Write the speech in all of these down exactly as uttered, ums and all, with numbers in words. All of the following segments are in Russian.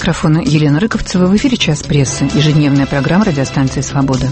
микрофона Елена Рыковцева. В эфире «Час прессы», ежедневная программа радиостанции «Свобода».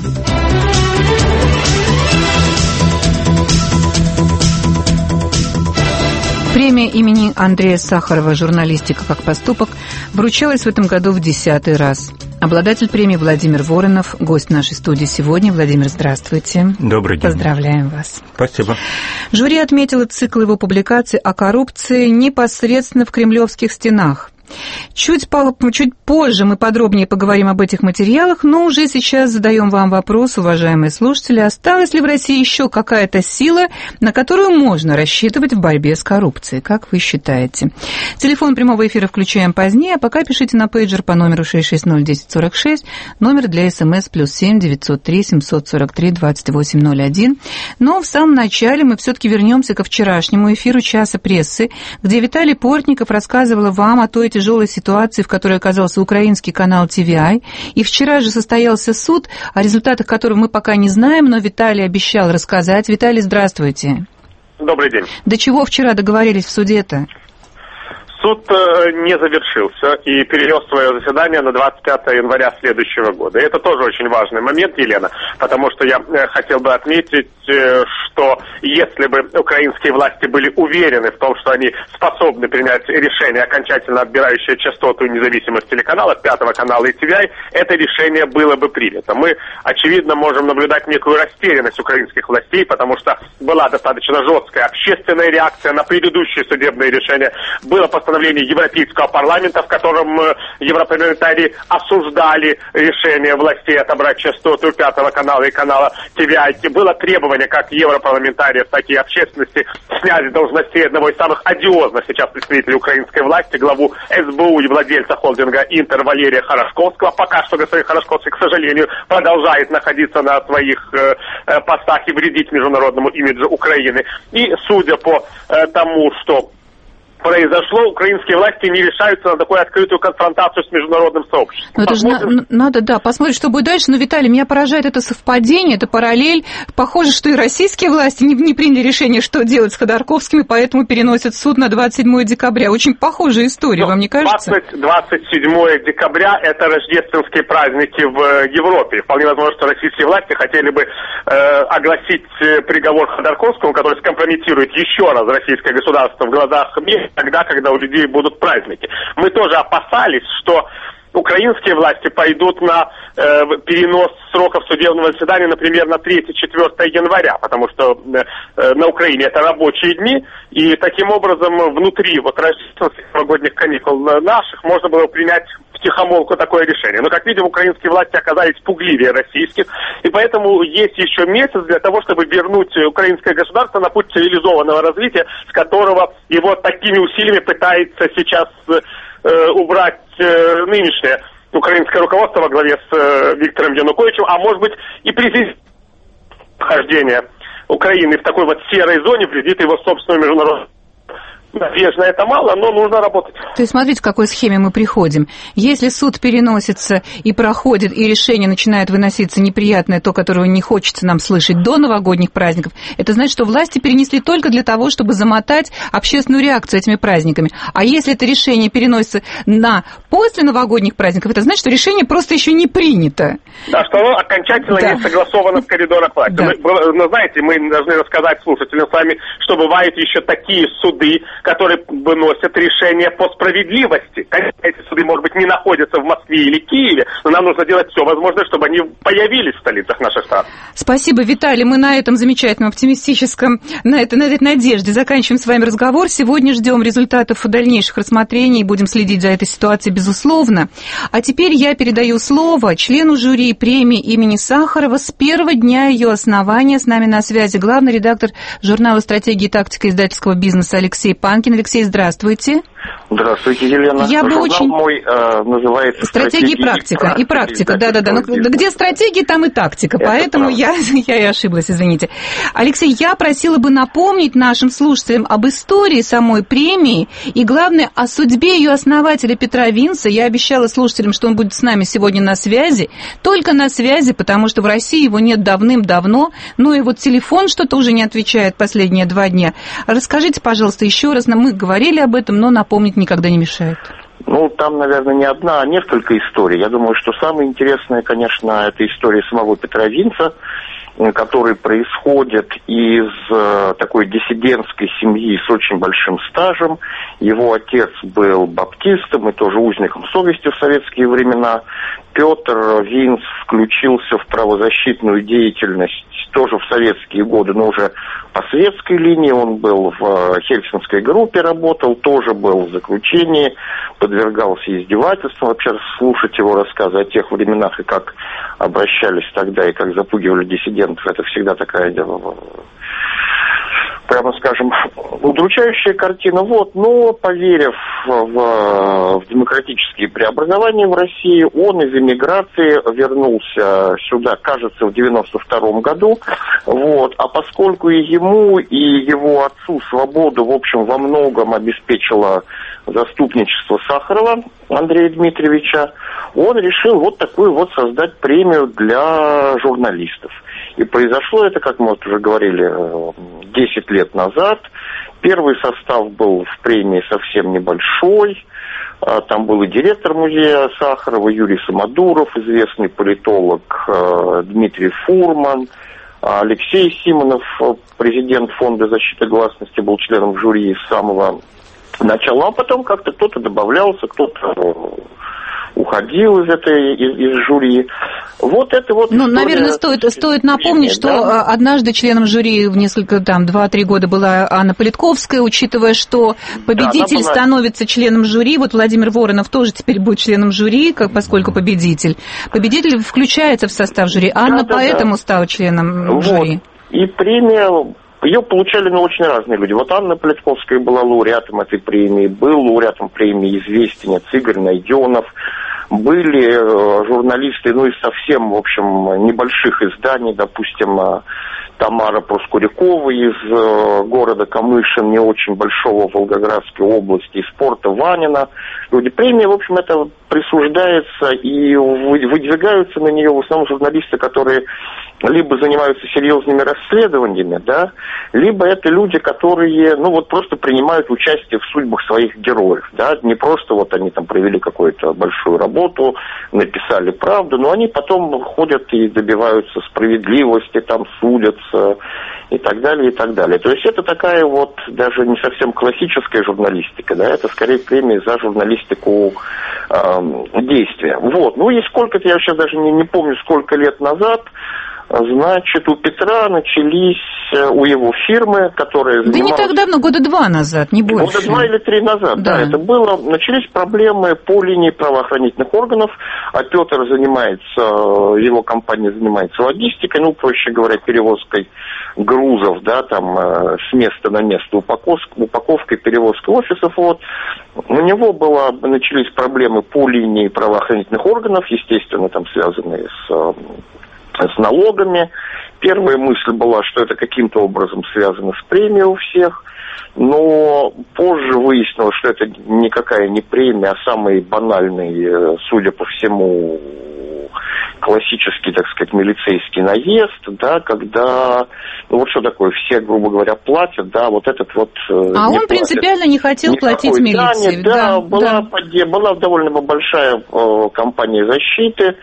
Премия имени Андрея Сахарова «Журналистика как поступок» вручалась в этом году в десятый раз. Обладатель премии Владимир Воронов, гость нашей студии сегодня. Владимир, здравствуйте. Добрый день. Поздравляем вас. Спасибо. Жюри отметило цикл его публикаций о коррупции непосредственно в кремлевских стенах. Чуть, по, чуть позже мы подробнее поговорим об этих материалах, но уже сейчас задаем вам вопрос, уважаемые слушатели, осталась ли в России еще какая-то сила, на которую можно рассчитывать в борьбе с коррупцией? Как вы считаете? Телефон прямого эфира включаем позднее, а пока пишите на пейджер по номеру шесть шесть ноль один ноль сорок шесть, номер для СМС плюс семь девятьсот три семьсот сорок три двадцать восемь ноль один. Но в самом начале мы все-таки вернемся ко вчерашнему эфиру «Часа прессы», где Виталий Портников рассказывал вам о той тяжелой ситуации, в которой оказался украинский канал Ти Ви Ай. И вчера же состоялся суд, о результатах которого мы пока не знаем, но Виталий обещал рассказать. Виталий, здравствуйте. Добрый день. До чего вчера договорились в суде-то? Суд не завершился и перенес свое заседание на двадцать пятое января следующего года. И это тоже очень важный момент, Елена, потому что я хотел бы отметить, что если бы украинские власти были уверены в том, что они способны принять решение, окончательно отбирающее частоту и независимость телеканалов, Пятого канала и Ти Ви Ай, это решение было бы принято. Мы, очевидно, можем наблюдать некую растерянность украинских властей, потому что была достаточно жесткая общественная реакция на предыдущие судебные решения. Было постановление Европейского парламента, в котором европарламентарии осуждали решение властей отобрать частоту Пятого канала и канала Ти Ви Ай. Было требование как европарламентариев, так и общественности снять с должностей одного из самых одиозных сейчас представителей украинской власти, главу Эс Бэ У и владельца холдинга Интер Валерия Хорошковского. Пока что господин Хорошковский, к сожалению, продолжает находиться на своих э, постах и вредить международному имиджу Украины. И судя по э, тому, что произошло, украинские власти не решаются на такую открытую конфронтацию с международным сообществом. Ну, это же на, надо, да, посмотреть, что будет дальше. Но, Виталий, меня поражает это совпадение, это параллель. Похоже, что и российские власти не, не приняли решение, что делать с Ходорковским, и поэтому переносят суд на двадцать седьмое декабря. Очень похожая история, ну, вам не кажется? двадцать седьмое декабря – это рождественские праздники в Европе. Вполне возможно, что российские власти хотели бы э, огласить приговор Ходорковскому, который скомпрометирует еще раз российское государство в глазах мира, тогда, когда у людей будут праздники. Мы тоже опасались, что украинские власти пойдут на э, перенос сроков судебного заседания, например, на третье-четвёртое января, потому что э, на Украине это рабочие дни, и таким образом внутри вот рождественских новогодних каникул наших можно было принять втихомолку такое решение. Но, как видим, украинские власти оказались пугливее российских, и поэтому есть еще месяц для того, чтобы вернуть украинское государство на путь цивилизованного развития, с которого его такими усилиями пытается сейчас э, убрать э, нынешнее украинское руководство во главе с э, Виктором Януковичем, а может быть и президент вхождения Украины в такой вот серой зоне вредит его собственному международному. Надежно это мало, но нужно работать. То есть смотрите, к какой схеме мы приходим. Если суд переносится и проходит, и решение начинает выноситься неприятное, то, которого не хочется нам слышать до новогодних праздников, это значит, что власти перенесли только для того, чтобы замотать общественную реакцию этими праздниками. А если это решение переносится на после новогодних праздников, это значит, что решение просто еще не принято. Да, что оно окончательно да. не согласовано в коридорах власти. Да. Мы, но знаете, мы должны рассказать слушателям с вами, что бывают еще такие суды, которые выносят решения по справедливости. Конечно, эти суды, может быть, не находятся в Москве или Киеве, но нам нужно делать все возможное, чтобы они появились в столицах наших стран. Спасибо, Виталий. Мы на этом замечательном, оптимистическом, на, это, на этой надежде заканчиваем с вами разговор. Сегодня ждем результатов дальнейших рассмотрений и будем следить за этой ситуацией, безусловно. А теперь я передаю слово члену жюри премии имени Сахарова с первого дня ее основания. С нами на связи главный редактор журнала «Стратегия и тактика» издательского бизнеса Алексей Панкин. Алексей, здравствуйте. Здравствуйте, Елена. Я бы очень... мой э, называется «Стратегия и практика». И практика, да-да-да. Ну, где стратегия, там и тактика. Это поэтому я, я и ошиблась, извините. Алексей, я просила бы напомнить нашим слушателям об истории самой премии и, главное, о судьбе ее основателя Петра Винца. Я обещала слушателям, что он будет с нами сегодня на связи. Только на связи, потому что в России его нет давным-давно. Ну и вот телефон что-то уже не отвечает последние два дня. Расскажите, пожалуйста, еще раз. Мы говорили об этом, но напомнить никогда не мешает. Ну, там, наверное, не одна, а несколько историй. Я думаю, что самое интересное, конечно, это история самого Петра Винца, который происходит из э, такой диссидентской семьи с очень большим стажем. Его отец был баптистом и тоже узником совести в советские времена. Петр Винц включился в правозащитную деятельность тоже в советские годы, но уже по светской линии. Он был в Хельсинской группе, работал, тоже был в заключении, подвергался издевательствам. Вообще слушать его рассказы о тех временах и как обращались тогда, и как запугивали диссидентов, это всегда такая, прямо скажем, удручающая картина. Вот, но поверив в, в демократические преобразования в России, он из эмиграции вернулся сюда, кажется, в девяносто втором году. Вот, а поскольку и ему, и его отцу свободу, в общем, во многом обеспечило заступничество Сахарова Андрея Дмитриевича, он решил вот такую вот создать премию для журналистов. И произошло это, как мы вот уже говорили, десять лет назад. Первый состав был в премии совсем небольшой. Там был и директор музея Сахарова Юрий Самодуров, известный политолог Дмитрий Фурман, Алексей Симонов, президент Фонда защиты гласности, был членом жюри с самого начала, а потом как-то кто-то добавлялся, кто-то уходил из этой из, из жюри. Вот это вот. Ну, наверное, стоит, стоит напомнить, что да? однажды членом жюри в несколько, там, два-три года была Анна Политковская, учитывая, что победитель да, была... становится членом жюри. Вот Владимир Воронов тоже теперь будет членом жюри, как, поскольку победитель. Победитель включается в состав жюри. Анна да, да, поэтому да. стала членом вот. жюри. И премия... Ее получали ну, очень разные люди. Вот Анна Политковская была лауреатом этой премии, был лауреатом премии «Известенец» Игорь Найденов. Были э, журналисты, ну, из совсем, в общем, небольших изданий, допустим, э, Тамара Проскурякова из э, города Камышин, не очень большого Волгоградской области, из спорта Ванина. Люди премии, в общем, это присуждается, и выдвигаются на нее в основном журналисты, которые либо занимаются серьезными расследованиями, да, либо это люди, которые, ну, вот просто принимают участие в судьбах своих героев, да, не просто вот они там провели какую-то большую работу, написали правду, но они потом ходят и добиваются справедливости, там судятся и так далее, и так далее. То есть это такая вот даже не совсем классическая журналистика, да, это скорее премия за журналистику э, действия. Вот, ну и сколько-то, я сейчас даже не, не помню, сколько лет назад, значит, у Петра начались, у его фирмы, которая занималась... Да не так давно, года два назад, не больше. Года два или три назад, да. да, это было. Начались проблемы по линии правоохранительных органов, а Петр занимается, его компания занимается логистикой, ну, проще говоря, перевозкой грузов, да, там, с места на место, упаковкой, упаковкой перевозкой офисов, вот. У него было, начались проблемы по линии правоохранительных органов, естественно, там, связанные с... с налогами. Первая мысль была, что это каким-то образом связано с премией у всех, но позже выяснилось, что это никакая не премия, а самый банальный, судя по всему, классический, так сказать, милицейский наезд, да, когда, ну вот что такое, все, грубо говоря, платят, да, вот этот вот... А он платит. Принципиально не хотел никакой платить милиции. Да, да, да, была, да. была довольно большая э, компания защиты,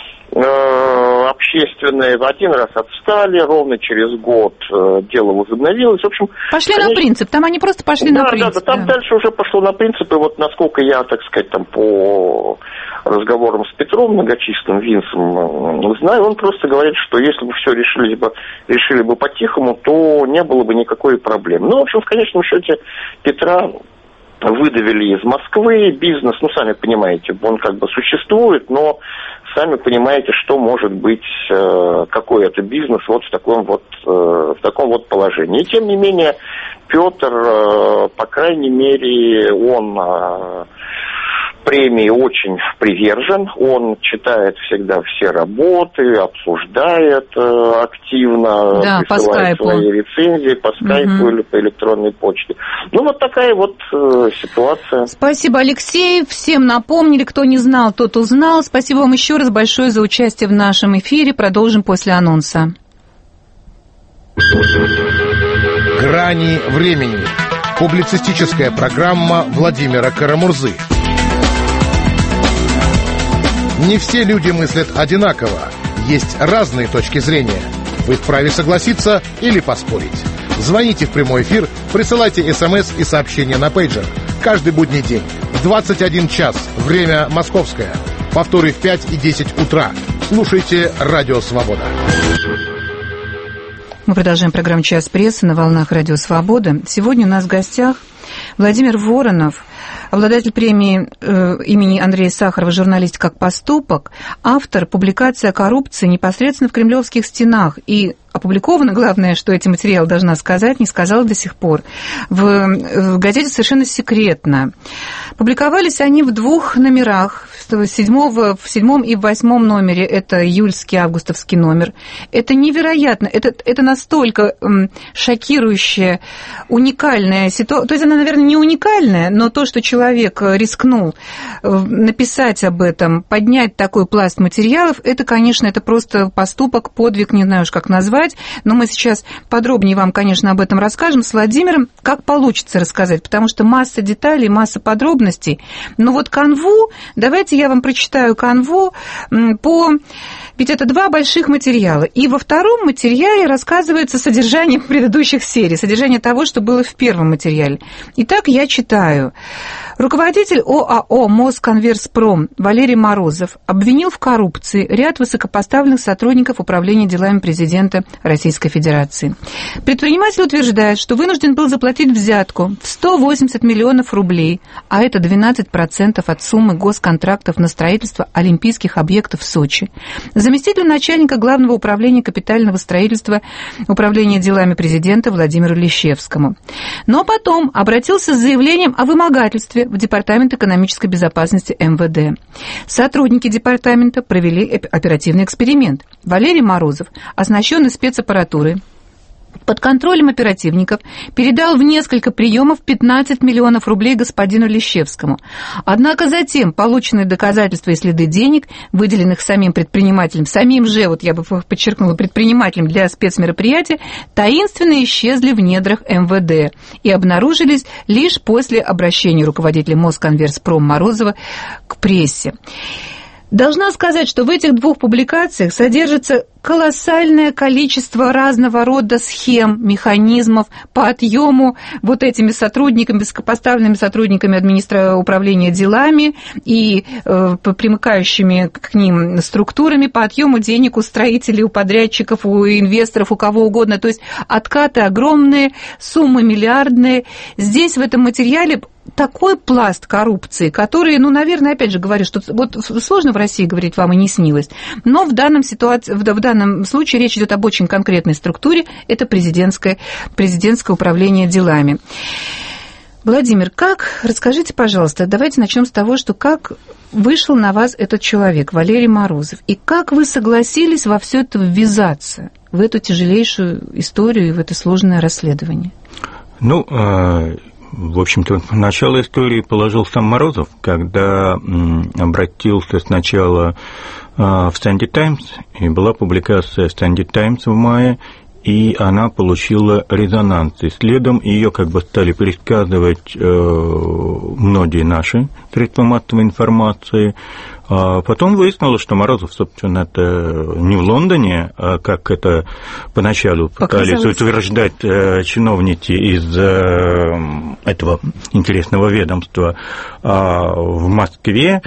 общественные, один раз отстали, ровно через год э, дело возобновилось. В общем, пошли конечно, на принцип, там они просто пошли да, на принцип. Да, да, там да. дальше уже пошло на принцип, и вот насколько я, так сказать, там по разговорам с Петром, многочисленным Винцем, знаю, он просто говорит, что если бы все решили бы, решили бы по-тихому, то не было бы никакой проблемы. Ну, в общем, в конечном счете Петра выдавили из Москвы, бизнес, ну, сами понимаете, он как бы существует, но сами понимаете, что может быть, э, какой это бизнес вот в таком вот, э, в таком вот положении. И тем не менее, Петр, э, по крайней мере, он э, премии очень привержен, он читает всегда все работы, обсуждает э, активно, да, присылает свои рецензии по скайпу угу. или по электронной почте. Ну, вот такая вот э, ситуация. Спасибо, Алексей. Всем напомнили, кто не знал, тот узнал. Спасибо вам еще раз большое за участие в нашем эфире. Продолжим после анонса. «Грани времени». Публицистическая программа Владимира Карамурзы. Не все люди мыслят одинаково. Есть разные точки зрения. Вы вправе согласиться или поспорить. Звоните в прямой эфир, присылайте смс и сообщения на пейджер. Каждый будний день в двадцать один час, время московское. Повторы в пять и десять утра. Слушайте «Радио Свобода». Мы продолжаем программу «Час прессы» на волнах «Радио Свобода». Сегодня у нас в гостях Владимир Воронов, обладатель премии э, имени Андрея Сахарова «Журналистика как поступок», автор публикации о коррупции непосредственно в кремлевских стенах. И опубликовано, главное, что эти материалы должна сказать, не сказала до сих пор, в, в газете «Совершенно секретно». Публиковались они в двух номерах. В, седьмого, в седьмом и в восьмом номере это июльский, августовский номер. Это невероятно, это, это настолько м, шокирующая, уникальная ситуация. То есть она, наверное, не уникальная, но то, что человек рискнул написать об этом, поднять такой пласт материалов, это, конечно, это просто поступок, подвиг, не знаю уж как назвать, но мы сейчас подробнее вам, конечно, об этом расскажем с Владимиром, как получится рассказать, потому что масса деталей, масса подробностей. Но вот канву, давайте я вам прочитаю канву по... Ведь это два больших материала. И во втором материале рассказывается содержание предыдущих серий, содержание того, что было в первом материале. Итак, я читаю. Руководитель ОАО «Москонверспром» Валерий Морозов обвинил в коррупции ряд высокопоставленных сотрудников Управления делами президента Российской Федерации. Предприниматель утверждает, что вынужден был заплатить взятку в сто восемьдесят миллионов рублей, а это двенадцать процентов от суммы госконтрактов на строительство олимпийских объектов в Сочи, заместителю начальника Главного управления капитального строительства Управления делами президента Владимиру Лещевскому. Но потом обратился с заявлением о вымогательстве в Департамент экономической безопасности эм вэ дэ. Сотрудники департамента провели оперативный эксперимент. Валерий Морозов, оснащенный спецаппаратурой, под контролем оперативников передал в несколько приемов пятнадцать миллионов рублей господину Лещевскому. Однако затем полученные доказательства и следы денег, выделенных самим предпринимателем, самим же, вот я бы подчеркнула, предпринимателем для спецмероприятия, таинственно исчезли в недрах эм вэ дэ и обнаружились лишь после обращения руководителя Москонверспром Морозова к прессе. Должна сказать, что в этих двух публикациях содержится колоссальное количество разного рода схем, механизмов по отъему вот этими сотрудниками, высокопоставленными сотрудниками администрации управления делами и э, примыкающими к ним структурами по отъему денег у строителей, у подрядчиков, у инвесторов, у кого угодно. То есть откаты огромные, суммы миллиардные. Здесь в этом материале такой пласт коррупции, который, ну, наверное, опять же говорю, что вот сложно в России говорить, вам и не снилось, но в данном ситуации, в данном случае речь идет об очень конкретной структуре, это президентское, президентское управление делами. Владимир, как, расскажите, пожалуйста, давайте начнем с того, что как вышел на вас этот человек, Валерий Морозов, и как вы согласились во все это ввязаться, в эту тяжелейшую историю и в это сложное расследование? Ну, в общем-то, начало истории положил сам Морозов, когда обратился сначала в Sunday Times, и была публикация Sunday Times в мае, и она получила резонанс. И следом ее как бы стали пересказывать многие наши средства массовой информации. А потом выяснилось, что Морозов, собственно, это не в Лондоне, а как это поначалу пытались утверждать чиновники из этого интересного ведомства, а в Москве.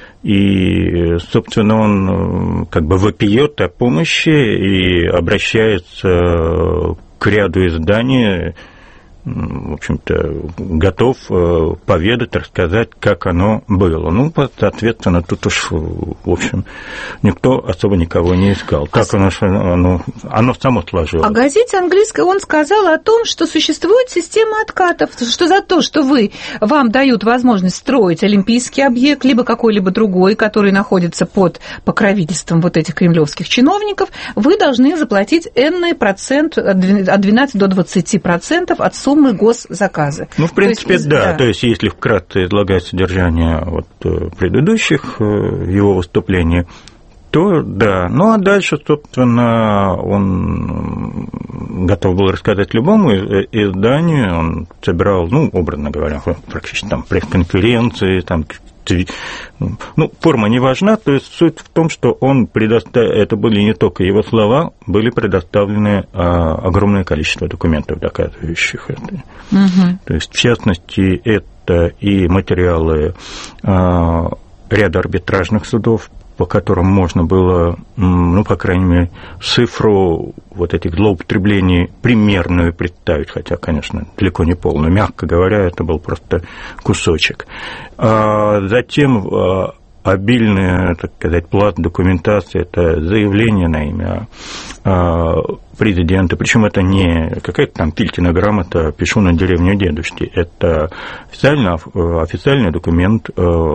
И, собственно, он как бы вопиет о помощи и обращается к ряду изданий, в общем-то, готов поведать, рассказать, как оно было. Ну, соответственно, тут уж, в общем, никто особо никого не искал. Так оно, оно, оно само сложилось. А газете английской он сказал о том, что существует система откатов, что за то, что вы, вам дают возможность строить олимпийский объект, либо какой-либо другой, который находится под покровительством вот этих кремлевских чиновников, вы должны заплатить энный процент, от двенадцати до двадцати процентов от суммы госзаказа. Ну, в принципе, есть, да. да. То есть, если вкратце излагать содержание вот предыдущих его выступлений, то да. Ну, а дальше, собственно, он готов был рассказать любому изданию, он собирал, ну, образно говоря, практически там пресс-конференции, там ну, форма не важна, то есть суть в том, что он предоставил, это были не только его слова, были предоставлены а, огромное количество документов, доказывающих это. Угу. То есть, в частности, это и материалы а, ряда арбитражных судов, по которым можно было, ну, по крайней мере, цифру вот этих злоупотреблений примерную представить, хотя, конечно, далеко не полную. Мягко говоря, это был просто кусочек. А затем обильная, так сказать, пласт документации, это заявление на имя президента, причем это не какая-то там Филькина грамота «пишу на деревню дедушки», это официально, официальный документ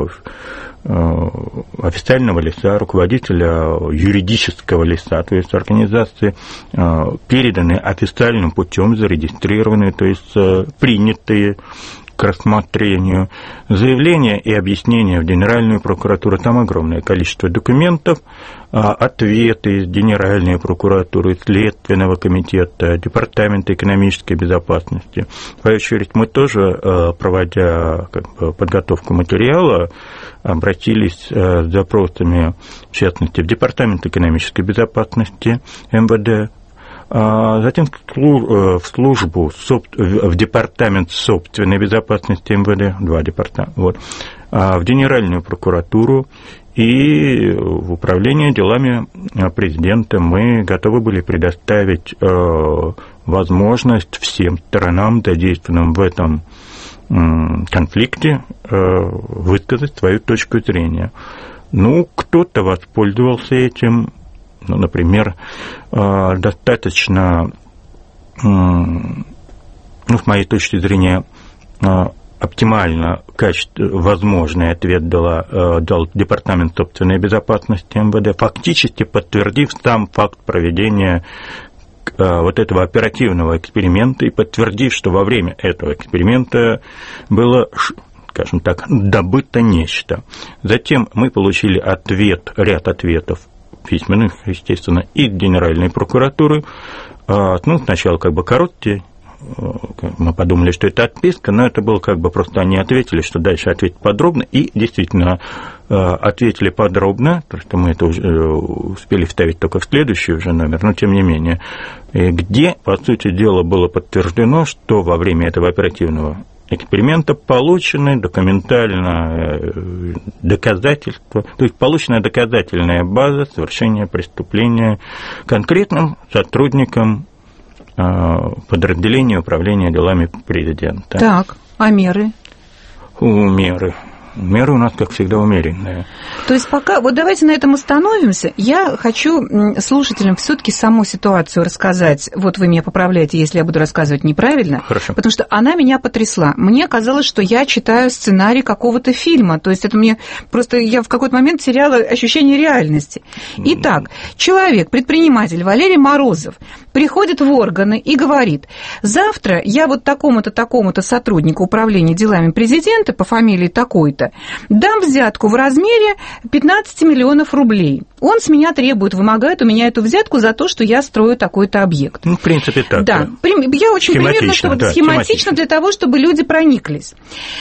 официального лица, руководителя юридического лица, то есть организации, переданные официальным путем, зарегистрированные, то есть принятые к рассмотрению, заявления и объяснения в Генеральную прокуратуру, там огромное количество документов, ответы из Генеральной прокуратуры, Следственного комитета, Департамента экономической безопасности. В свою очередь, мы тоже, проводя как бы подготовку материала, обратились с запросами, в частности, в Департамент экономической безопасности эм вэ дэ, затем в службу, в Департамент собственной безопасности эм вэ дэ, два департамента, вот, в Генеральную прокуратуру и в Управление делами президента. Мы готовы были предоставить возможность всем сторонам, задействованным в этом конфликте, высказать свою точку зрения. Ну, кто-то воспользовался этим. Ну, например, достаточно, ну, с моей точки зрения, оптимально качество, возможный ответ дала, дал Департамент собственной безопасности эм вэ дэ, фактически подтвердив сам факт проведения вот этого оперативного эксперимента и подтвердив, что во время этого эксперимента было, скажем так, добыто нечто. Затем мы получили ответ, ряд ответов письменных, естественно, из Генеральной прокуратуры. Ну, сначала как бы короткие, мы подумали, что это отписка, но это было как бы просто они ответили, что дальше ответить подробно, и действительно ответили подробно, потому что мы это уже успели вставить только в следующий уже номер, но тем не менее, где, по сути дела, было подтверждено, что во время этого оперативного эксперимента получены документальные доказательства, то есть получена доказательная база совершения преступления конкретным сотрудникам подразделения управления делами президента. Так, а меры? У меры. Меры у нас, как всегда, умеренные. То есть пока, вот давайте на этом остановимся. Я хочу слушателям все-таки саму ситуацию рассказать. Вот вы меня поправляете, если я буду рассказывать неправильно. Хорошо. Потому что она меня потрясла. Мне казалось, что я читаю сценарий какого-то фильма. То есть это мне просто, я в какой-то момент теряла ощущение реальности. Итак, человек, предприниматель Валерий Морозов приходит в органы и говорит: завтра я вот такому-то, такому-то сотруднику управления делами президента по фамилии такой-то дам взятку в размере пятнадцать миллионов рублей. Он с меня требует, вымогает у меня эту взятку за то, что я строю такой-то объект. Ну, в принципе, так. Да, да. Я очень примерно, чтобы да, схематично для того, чтобы люди прониклись.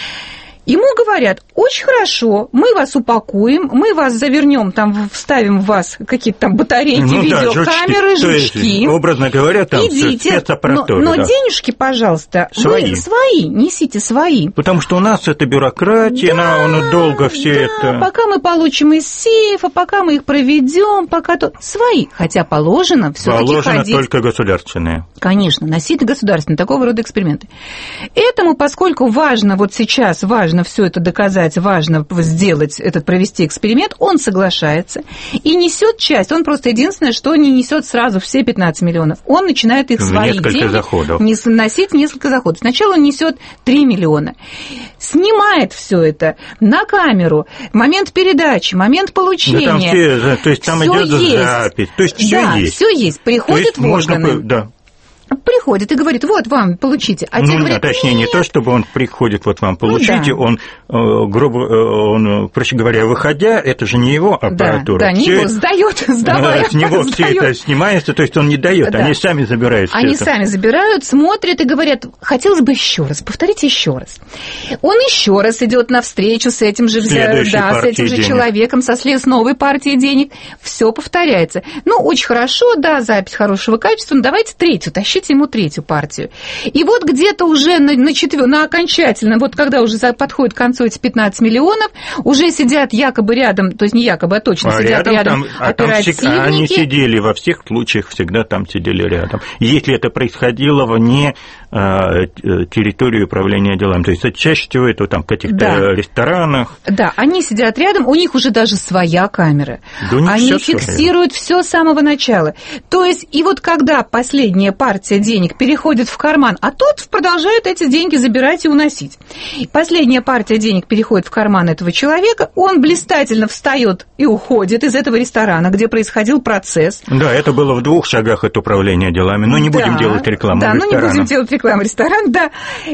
Ему говорят: очень хорошо, мы вас упакуем, мы вас завернем, там вставим в вас какие-то там батарейки, ну, видеокамеры, да, жучки. Есть, образно говоря, там идите, но, но да. денежки, пожалуйста, свои. Вы свои, несите свои. Потому что у нас это бюрократия, да, она долго все да, это. Пока мы получим из сейфа, пока мы их проведем, пока то свои, хотя положено все-таки положено ходить. Только государственные. Конечно, носить государственные, такого рода эксперименты. Этому, поскольку важно вот сейчас, важно все это доказать, важно сделать, этот, провести эксперимент, он соглашается и несет часть. Он просто единственное, что не несет сразу все пятнадцать миллионов. Он начинает их свои несколько деньги заходов. носить в несколько заходов. Сначала он несет три миллиона, снимает все это на камеру, момент передачи, момент получения. Да, там все, то есть там идет запись, то есть все да, есть. все есть. Приходит в органы. Да. приходит и говорит, вот вам, получите. А ну, те говорят, точнее, нет. не то, чтобы он приходит, вот вам, получите, ну, да. он, грубо, он, проще говоря, выходя, это же не его аппаратура. Да, да не его, сдает, сдавая. С него все это снимается, то есть он не дает, да. Они сами забирают все Они это. сами забирают, смотрят и говорят, хотелось бы еще раз, повторите еще раз. Он еще раз идет навстречу с этим же, да, с этим же человеком, со след, с новой партией денег. Все повторяется. Ну, очень хорошо, да, запись хорошего качества, но давайте третью, тащите ему третью партию. И вот где-то уже на, на, четвер... на окончательно, вот когда уже подходит к концу эти пятнадцать миллионов, уже сидят якобы рядом, то есть не якобы, а точно а сидят рядом, рядом там, оперативники. А там, они сидели, во всех случаях всегда там сидели рядом. И если это происходило вне а, территории управления делами, то есть чаще всего это там в каких-то да. ресторанах. Да, они сидят рядом, у них уже даже своя камера. Да, они фиксируют все с самого начала. То есть, и вот когда последняя партия денег переходит в карман, а тот продолжает эти деньги забирать и уносить. Последняя партия денег переходит в карман этого человека, он блистательно встает и уходит из этого ресторана, где происходил процесс. Да, это было в двух шагах от управления делами, но не да, будем делать рекламу да, ресторана. Да, ну не будем делать рекламу ресторана, да.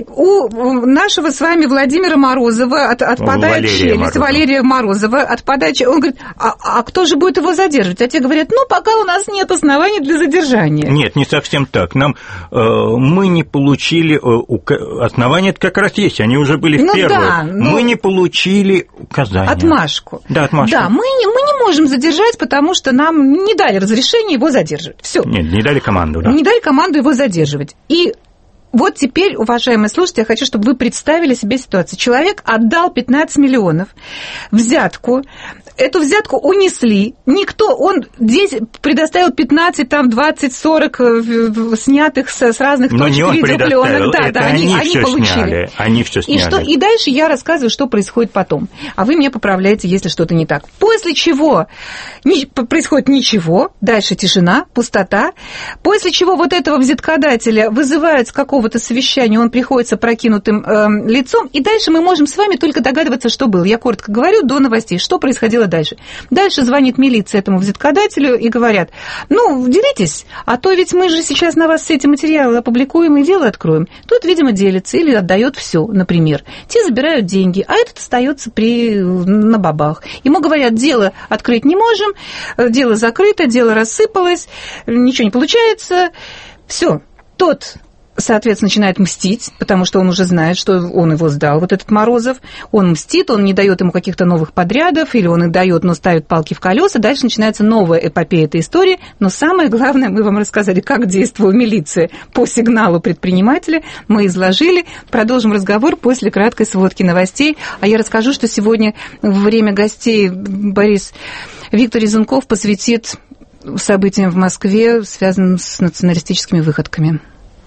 У нашего с вами Владимира Морозова от, отпадает Валерия челюсть, Морозова. Валерия Морозова отпадает челюсть. Он говорит, а, а кто же будет его задерживать? А те говорят, ну, пока у нас нет оснований для задержания. Нет, не совсем так. Нам, э, мы не получили э, основания, это как раз есть, они уже были в ну, первых. Да, ну, мы не получили указания. Отмашку. Да, отмашку. Да, мы не, мы не можем задержать, потому что нам не дали разрешения его задерживать. Все. Нет, не дали команду, да. Не дали команду его задерживать. И вот теперь, уважаемые слушатели, я хочу, чтобы вы представили себе ситуацию. Человек отдал пятнадцать миллионов, взятку, эту взятку унесли, никто, он здесь предоставил пятнадцать, там двадцать, сорок снятых с, с разных но точек видеопленок. Да, это да, они, они, они все получили. Сняли, они все сняли. И, что, и дальше я рассказываю, что происходит потом. А вы меня поправляете, если что-то не так. После чего не, происходит ничего, дальше тишина, пустота, после чего вот этого взяткодателя вызывают с какого-то совещания, он приходит с опрокинутым э, лицом, и дальше мы можем с вами только догадываться, что было. Я коротко говорю до новостей, что происходило дальше. Дальше звонит милиция этому взяткодателю и говорят, ну, делитесь, а то ведь мы же сейчас на вас все эти материалы опубликуем и дело откроем. Тут, видимо, делится или отдает все, например. Те забирают деньги, а этот остается при, на бабах. Ему говорят, дело открыть не можем, дело закрыто, дело рассыпалось, ничего не получается. Все, тот... соответственно, начинает мстить, потому что он уже знает, что он его сдал, вот этот Морозов. Он мстит, он не дает ему каких-то новых подрядов, или он их дает, но ставит палки в колеса. Дальше начинается новая эпопея этой истории. Но самое главное, мы вам рассказали, как действовала милиция по сигналу предпринимателя. Мы изложили. Продолжим разговор после краткой сводки новостей. А я расскажу, что сегодня во время гостей Борис Виктор Резунков посвятит событиям в Москве, связанным с националистическими выходками.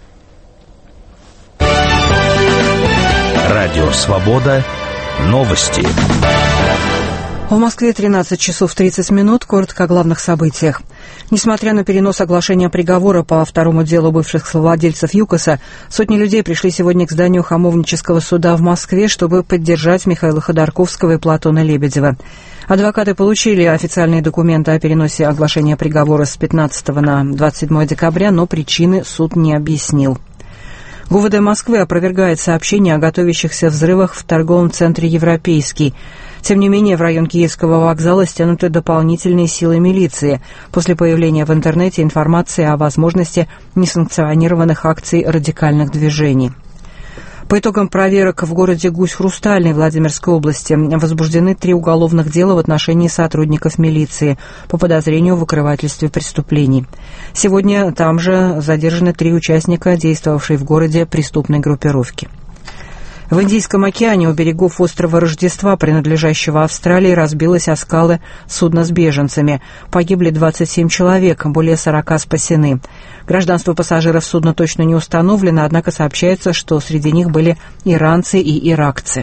Радио «Свобода». Новости. В Москве тринадцать часов тридцать минут. Коротко о главных событиях. Несмотря на перенос оглашения приговора по второму делу бывших совладельцев ЮКОСа, сотни людей пришли сегодня к зданию Хамовнического суда в Москве, чтобы поддержать Михаила Ходорковского и Платона Лебедева. Адвокаты получили официальные документы о переносе оглашения приговора с пятнадцатого на двадцать седьмое декабря, но причины суд не объяснил. ГУВД Москвы опровергает сообщения о готовящихся взрывах в торговом центре «Европейский». Тем не менее, в район Киевского вокзала стянуты дополнительные силы милиции после появления в интернете информации о возможности несанкционированных акций радикальных движений. По итогам проверок в городе Гусь-Хрустальный Владимирской области возбуждены три уголовных дела в отношении сотрудников милиции по подозрению в укрывательстве преступлений. Сегодня там же задержаны три участника, действовавшей в городе преступной группировки. В Индийском океане у берегов острова Рождества, принадлежащего Австралии, разбилось о скалы судно с беженцами. Погибли двадцать семь человек, более сорока спасены. Гражданство пассажиров судна точно не установлено, однако сообщается, что среди них были иранцы и иракцы.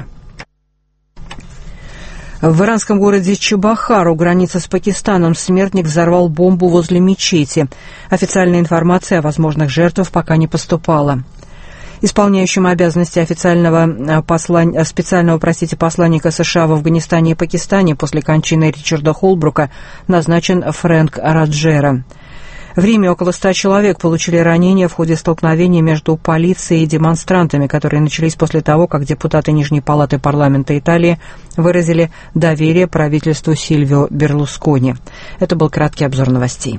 В иранском городе Чебахар, у границы с Пакистаном, смертник взорвал бомбу возле мечети. Официальная информация о возможных жертвах пока не поступала. Исполняющим обязанности официального послан... специального, простите, посланника США в Афганистане и Пакистане после кончины Ричарда Холбрука назначен Фрэнк Раджера. В Риме около ста человек получили ранения в ходе столкновений между полицией и демонстрантами, которые начались после того, как депутаты Нижней палаты парламента Италии выразили доверие правительству Сильвио Берлускони. Это был краткий обзор новостей.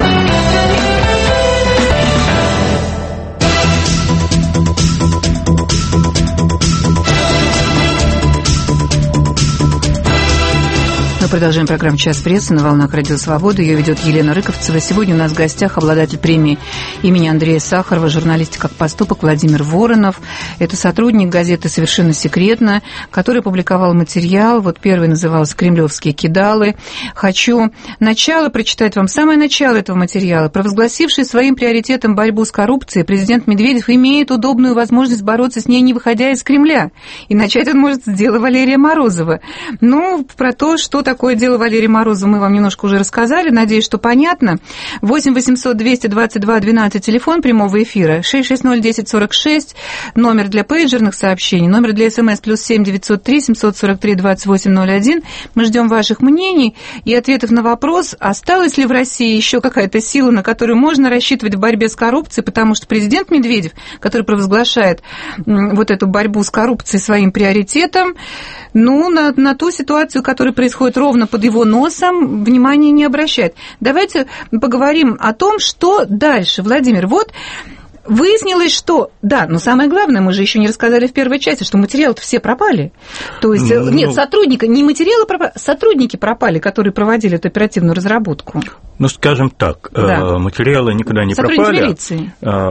Мы продолжаем программу «Час прессы» на волнах Радио Свобода. Ее ведет Елена Рыковцева. Сегодня у нас в гостях обладатель премии имени Андрея Сахарова «Журналистика как поступок» Владимир Воронов. Это сотрудник газеты «Совершенно секретно», который публиковал материал. Вот первый назывался «Кремлевские кидалы». Хочу начало прочитать вам, самое начало этого материала. Провозгласивший своим приоритетом борьбу с коррупцией, президент Медведев имеет удобную возможность бороться с ней, не выходя из Кремля. И начать он может с дела Валерия Морозова. Ну, про то, что такое Такое дело Валерия Морозова мы вам немножко уже рассказали, надеюсь, что понятно. восемь восемьсот двести двадцать два двенадцать, телефон прямого эфира, шесть шесть ноль десять сорок шесть, номер для пейджерных сообщений, номер для СМС плюс семь девятьсот три семьсот сорок три двадцать восемь ноль один. Мы ждем ваших мнений и ответов на вопрос, осталась ли в России еще какая-то сила, на которую можно рассчитывать в борьбе с коррупцией, потому что президент Медведев, который провозглашает вот эту борьбу с коррупцией своим приоритетом, ну, на, на ту ситуацию, которая происходит ровно под его носом, внимания не обращает. Давайте поговорим о том, что дальше. Владимир, вот выяснилось, что... Да, но самое главное, мы же еще не рассказали в первой части, что материалы-то все пропали. То есть, ну, нет, сотрудника, не материалы пропали, сотрудники пропали, которые проводили эту оперативную разработку. Ну, скажем так, да. Материалы никуда не сотрудники пропали. Милиции.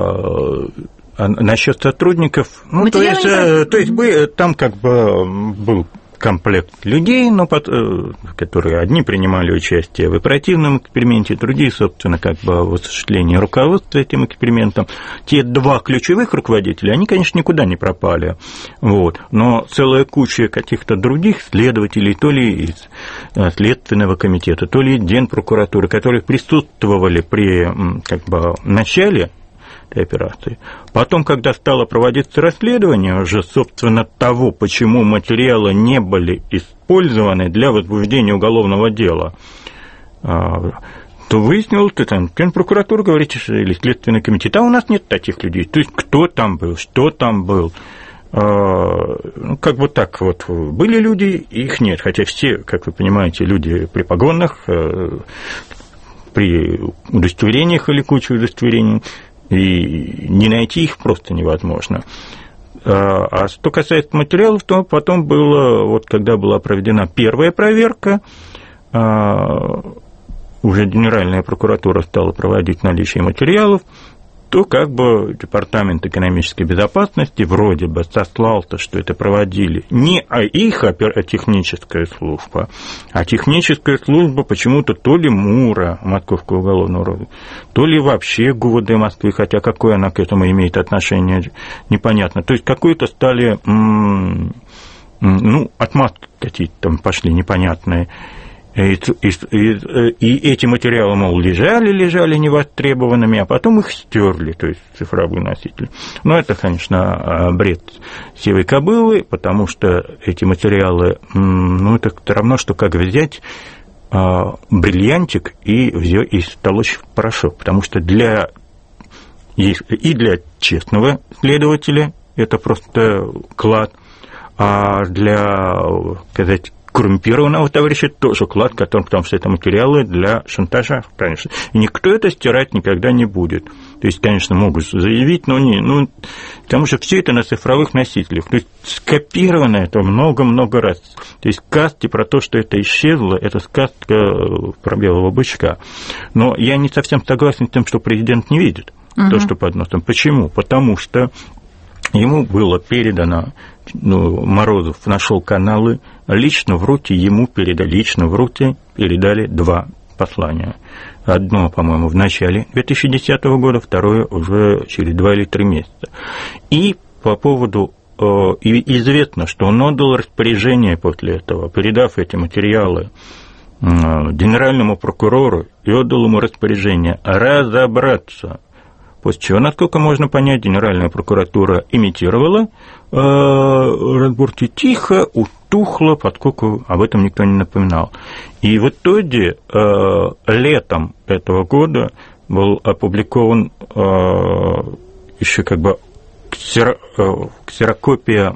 А насчет сотрудников, ну, то есть, не... то есть там как бы был комплект людей, но под, которые одни принимали участие в оперативном эксперименте, другие, собственно, как бы в осуществлении руководства этим экспериментом. Те два ключевых руководителя, они, конечно, никуда не пропали, вот, но целая куча каких-то других следователей, то ли из Следственного комитета, то ли из Генпрокуратуры, которые присутствовали при как бы начале операции. Потом, когда стало проводиться расследование уже, собственно, того, почему материалы не были использованы для возбуждения уголовного дела, то выяснилось, что там Генпрокуратура говорит, или Следственный комитет, а у нас нет таких людей. То есть, кто там был, что там был. Ну, как бы так вот, были люди, их нет. Хотя все, как вы понимаете, люди при погонах, при удостоверениях или куче удостоверений, и не найти их просто невозможно. А что касается материалов, то потом было, вот когда была проведена первая проверка, уже Генеральная прокуратура стала проводить наличие материалов, то как бы Департамент экономической безопасности вроде бы сослался, что это проводили не их техническая служба, а техническая служба почему-то то ли МУРа, Московского уголовного розыска, то ли вообще ГУВД Москвы, хотя какое она к этому имеет отношение, непонятно. То есть какое-то стали, ну, отмазки какие-то там пошли непонятные. И, и, и, и эти материалы, мол, лежали, лежали невостребованными, а потом их стерли, то есть цифровой носитель. Но это, конечно, бред сивой кобылы, потому что эти материалы, ну, это все равно, что как взять бриллиантик и взять и столочь в порошок, потому что для, и для честного следователя это просто клад, а для, сказать, коррумпированного товарища тоже клад, который, потому что это материалы для шантажа, конечно. И никто это стирать никогда не будет. То есть, конечно, могут заявить, но не, ну, потому что все это на цифровых носителях. То есть, скопировано это много-много раз. То есть, сказки про то, что это исчезло, это сказка про белого бычка. Но я не совсем согласен с тем, что президент не видит uh-huh. то, что под носом. Почему? Потому что ему было передано, ну, Морозов нашел каналы, лично в руки ему передали, лично в руки передали два послания. Одно, по-моему, в начале две тысячи десятого года, второе уже через два или три месяца. И по поводу, э, известно, что он отдал распоряжение после этого, передав эти материалы э, генеральному прокурору, и отдал ему распоряжение разобраться. После чего, насколько можно понять, Генеральная прокуратура имитировала э, разборки тихо, утухла, поскольку об этом никто не напоминал. И в итоге э, летом этого года был опубликован еще как бы ксерокопия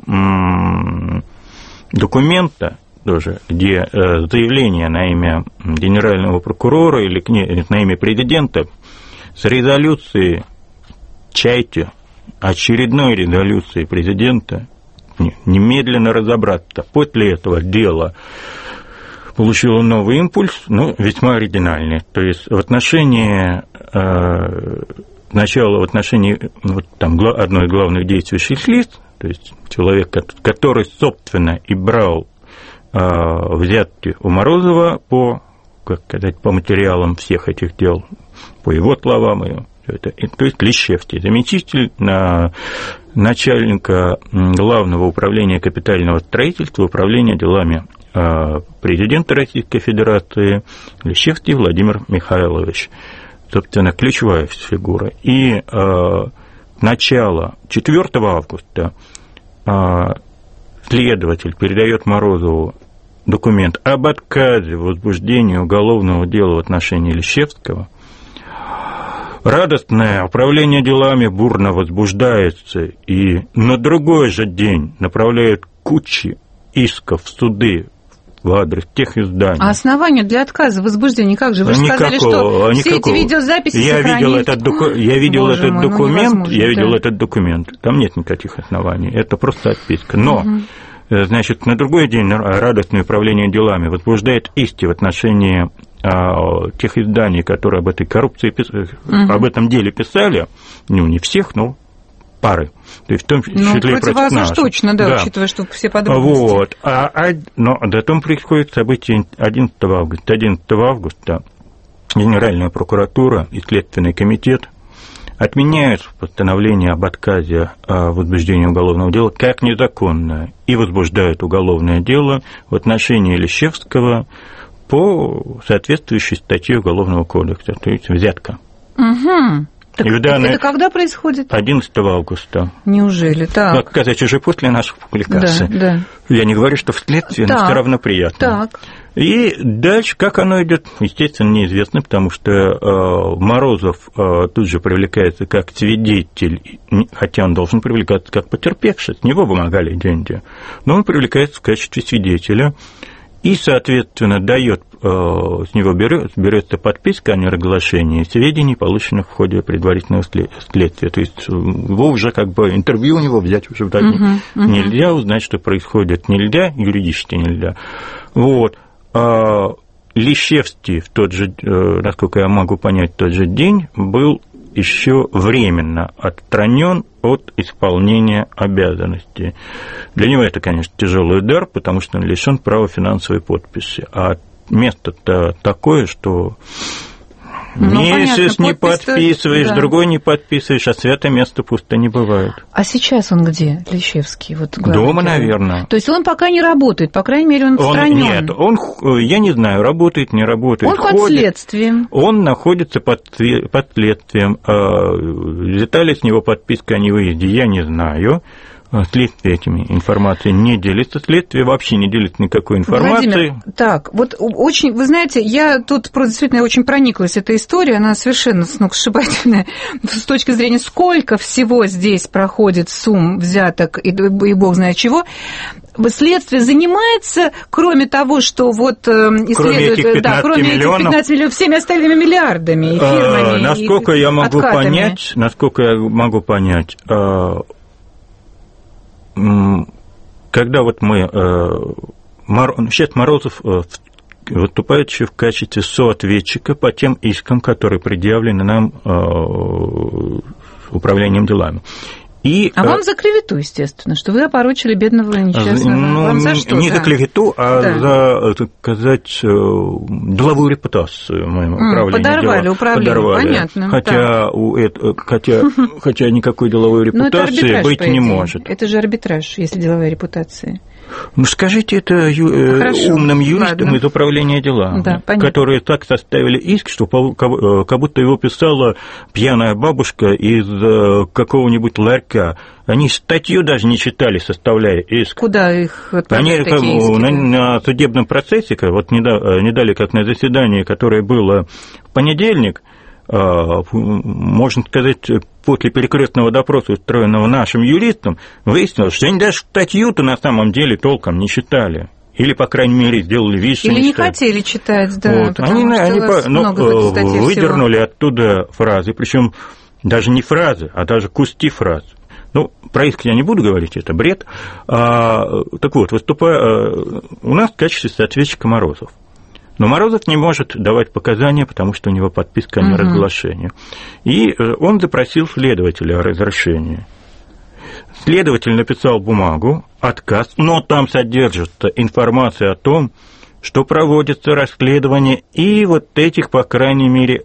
документа, тоже, где заявление на имя генерального прокурора или на имя президента с резолюцией Чайки, очередной резолюцией президента, немедленно разобраться. После этого дело получило новый импульс, но весьма оригинальный. То есть в отношении э, сначала в отношении вот, там, одной из главных действующих лиц, то есть человек, который, собственно, и брал э, взятки у Морозова по, как сказать, по материалам всех этих дел, по его словам, и это, и, то есть Лещевский, заместитель на начальника Главного управления капитального строительства, управления делами президента Российской Федерации Лещевский Владимир Михайлович. Собственно, ключевая фигура. И э, начало четвёртого августа э, следователь передает Морозову документ об отказе в возбуждении уголовного дела в отношении Лещевского. Радостное управление делами бурно возбуждается и на другой же день направляет кучи исков в суды в адрес тех изданий. А основания для отказа в возбуждении как же? Вы же никакого, сказали, что никакого. все эти видеозаписи я сохранить... видел этот, доку... я видел Боже этот мой, документ, ну я видел да. этот документ. Там нет никаких оснований, это просто отписка. Но, угу. значит, на другой день радостное управление делами возбуждает иски в отношении а, тех изданий, которые об этой коррупции, угу. об этом деле писали, ну, не всех, но пары. То есть в том числе ну, против вас уж наших. точно, да, да, учитывая, что все подробности. Вот. А, а, но потом происходит событие одиннадцатого августа. одиннадцатого августа Генеральная прокуратура и Следственный комитет отменяют постановление об отказе в возбуждении уголовного дела как незаконное и возбуждают уголовное дело в отношении Лещевского по соответствующей статье Уголовного кодекса, то есть взятка. Угу. Так это, данные... это когда происходит? одиннадцатого августа. Неужели? Так. Как сказать, уже после наших публикаций. Да, да. Я не говорю, что вследствие, так, но все равно приятно. Так. И дальше, как оно идет, естественно, неизвестно, потому что э, Морозов э, тут же привлекается как свидетель, хотя он должен привлекаться как потерпевший, с него вымогали деньги, но он привлекается в качестве свидетеля. И, соответственно, дает, с него берет, берется подписка о неразглашении сведений, полученных в ходе предварительного следствия. То есть его уже как бы интервью у него взять уже вдали uh-huh, uh-huh. нельзя, узнать, что происходит, нельзя, юридически нельзя. Вот. А Лещевский в тот же, насколько я могу понять, в тот же день был еще временно отстранен от исполнения обязанностей. Для него это, конечно, тяжелый удар, потому что он лишен права финансовой подписи. А место-то такое, что ну, месяц не подписываешь, да. другой не подписываешь, а святое место пусто не бывает. А сейчас он где, Лещевский? Вот, дома, наверное. То есть он пока не работает, по крайней мере, он отстранен? Нет, он, я не знаю, работает, не работает. Он ходит, под следствием? Он находится под, под следствием. Детали с него подписка о невыезде я не знаю. Следствие этими информацией не делится, следствие вообще не делится никакой информацией. Владимир, так, вот очень, вы знаете, я тут действительно очень прониклась этой историей, она совершенно сногсшибательная с точки зрения, сколько всего здесь проходит сумм взяток и, и бог знает чего. Следствие занимается, кроме того, что вот исследует, да, кроме этих пятнадцати миллионов, всеми остальными миллиардами и фирмами. А, насколько и я могу откатами. понять, насколько я могу понять. Когда вот мы... Сейчас Морозов выступает еще в качестве соответчика по тем искам, которые предъявлены нам управлением делами. И, а вам за клевету, естественно, что вы опорочили бедного несчастного. Ну, вам за что? Не да? за клевету, а да. за, так сказать, деловую репутацию моему управлению. Подорвали управление, Подорвали. Понятно. Хотя, у это, хотя, хотя никакой деловой репутации быть не может. Это же арбитраж, если деловая репутация. Ну, скажите это ю... Хорошо, умным юристам ладно. из управления делами, да, которые так составили иск, что как будто его писала пьяная бабушка из какого-нибудь ларька. Они статью даже не читали, составляя иск. Куда их отправили? Они такие иски, на, да? на судебном процессе, вот не, да, не дали, как на заседании, которое было в понедельник, можно сказать, после перекрестного допроса, устроенного нашим юристом, выяснилось, что они даже статью-то на самом деле толком не читали. Или, по крайней мере, сделали вид, что Или не читают. хотели читать, да. Вот. Они, они ну, выдернули всего. Оттуда фразы, причем даже не фразы, а даже куски фраз. Ну, про иск я не буду говорить, это бред. А, так вот, выступая, у нас в качестве соответчика Морозов. Но Морозов не может давать показания, потому что у него подписка о неразглашении. И он запросил следователя о разрешении. Следователь написал бумагу, отказ, но там содержится информация о том, что проводится расследование и вот этих, по крайней мере,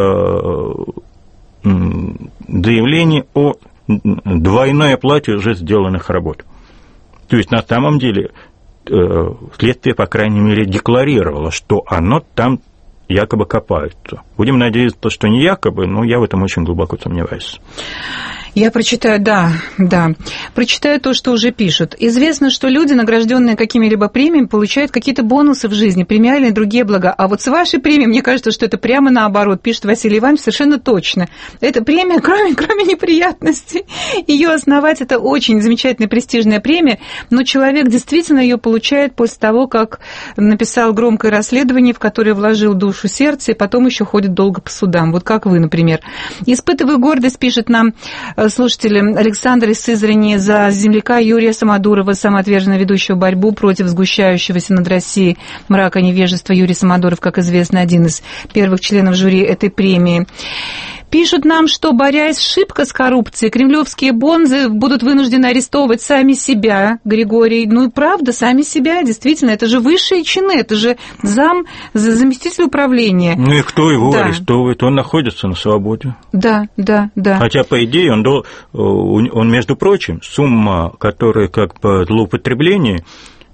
заявлений о двойной оплате уже сделанных работ. То есть, на самом деле, следствие, по крайней мере, декларировало, что оно там якобы копается. Будем надеяться, что не якобы, но я в этом очень глубоко сомневаюсь. Я прочитаю, да, да. Прочитаю то, что уже пишут. Известно, что люди, награжденные какими-либо премиями, получают какие-то бонусы в жизни, премиальные и другие блага. А вот с вашей премией, мне кажется, что это прямо наоборот, пишет Василий Иванович, совершенно точно. Эта премия, кроме, кроме неприятностей, ее основать, это очень замечательная престижная премия, но человек действительно ее получает после того, как написал громкое расследование, в которое вложил душу, сердце, и потом еще ходит долго по судам. Вот как вы, например. Испытываю гордость, пишет нам слушатели Александр из Сызрани, за земляка Юрия Самодурова, самоотверженно ведущего борьбу против сгущающегося над Россией мрака невежества. Юрий Самодуров, как известно, один из первых членов жюри этой премии. Пишут нам, что, борясь шибко с коррупцией, кремлевские бонзы будут вынуждены арестовывать сами себя, Григорий. Ну и правда, сами себя, действительно, это же высшие чины, это же зам, заместитель управления. Ну и кто его да. арестовывает? Он находится на свободе. Да, да, да. Хотя, по идее, он, до, он между прочим, сумма, которая как бы злоупотребление,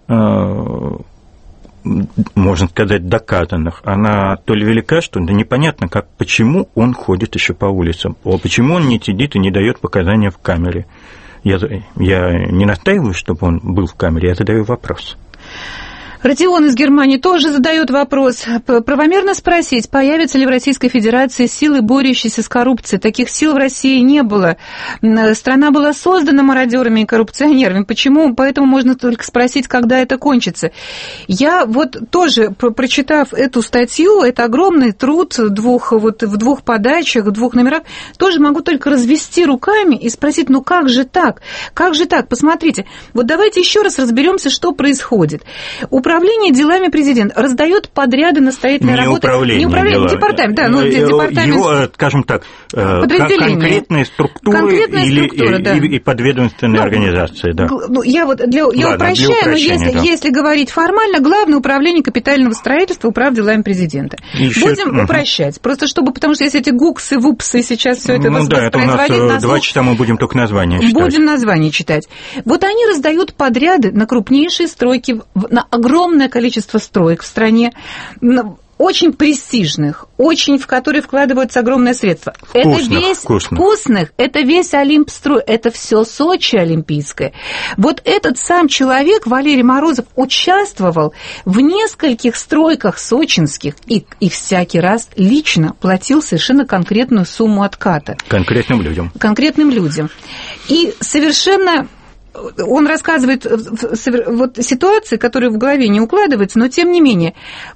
можно сказать, доказанных, она то ли велика, что да непонятно, как, почему он ходит еще по улицам, почему он не сидит и не дает показания в камере. Я, я не настаиваю, чтобы он был в камере, я задаю вопрос. Родион из Германии тоже задает вопрос. Правомерно спросить, появятся ли в Российской Федерации силы, борющиеся с коррупцией? Таких сил в России не было. Страна была создана мародерами и коррупционерами. Почему? Поэтому можно только спросить, когда это кончится. Я вот тоже, прочитав эту статью, это огромный труд двух, вот, в двух подачах, в двух номерах, тоже могу только развести руками и спросить, ну как же так? Как же так? Посмотрите. Вот давайте еще раз разберемся, что происходит. Управление делами президента раздает подряды на строительные не работы. Управление не управление, дела. департамент, да, ну, департамент. Его, скажем так, конкретные структуры конкретная или, структура, и, да. и, и подведомственные ну, организации, да. Ну, я вот для, я Ладно, упрощаю, для но если, да. если говорить формально, Главное управление капитального строительства управ делами президента. Еще... Будем угу. упрощать. Просто чтобы, потому что если эти гуксы, вупсы сейчас все это ну, да, это у нас на два часа мы будем только названия читать. Будем названия читать. Вот они раздают подряды на крупнейшие стройки, на огромное количество строек в стране, очень престижных, очень, в которые вкладываются огромные средства. Вкусных, это весь вкусных. вкусных, это весь Олимпстрой, это все Сочи Олимпийское. Вот этот сам человек, Валерий Морозов, участвовал в нескольких стройках сочинских и, и всякий раз лично платил совершенно конкретную сумму отката. Конкретным людям. Конкретным людям. И совершенно... Он рассказывает вот ситуации, которые в голове не укладываются, но тем не менее...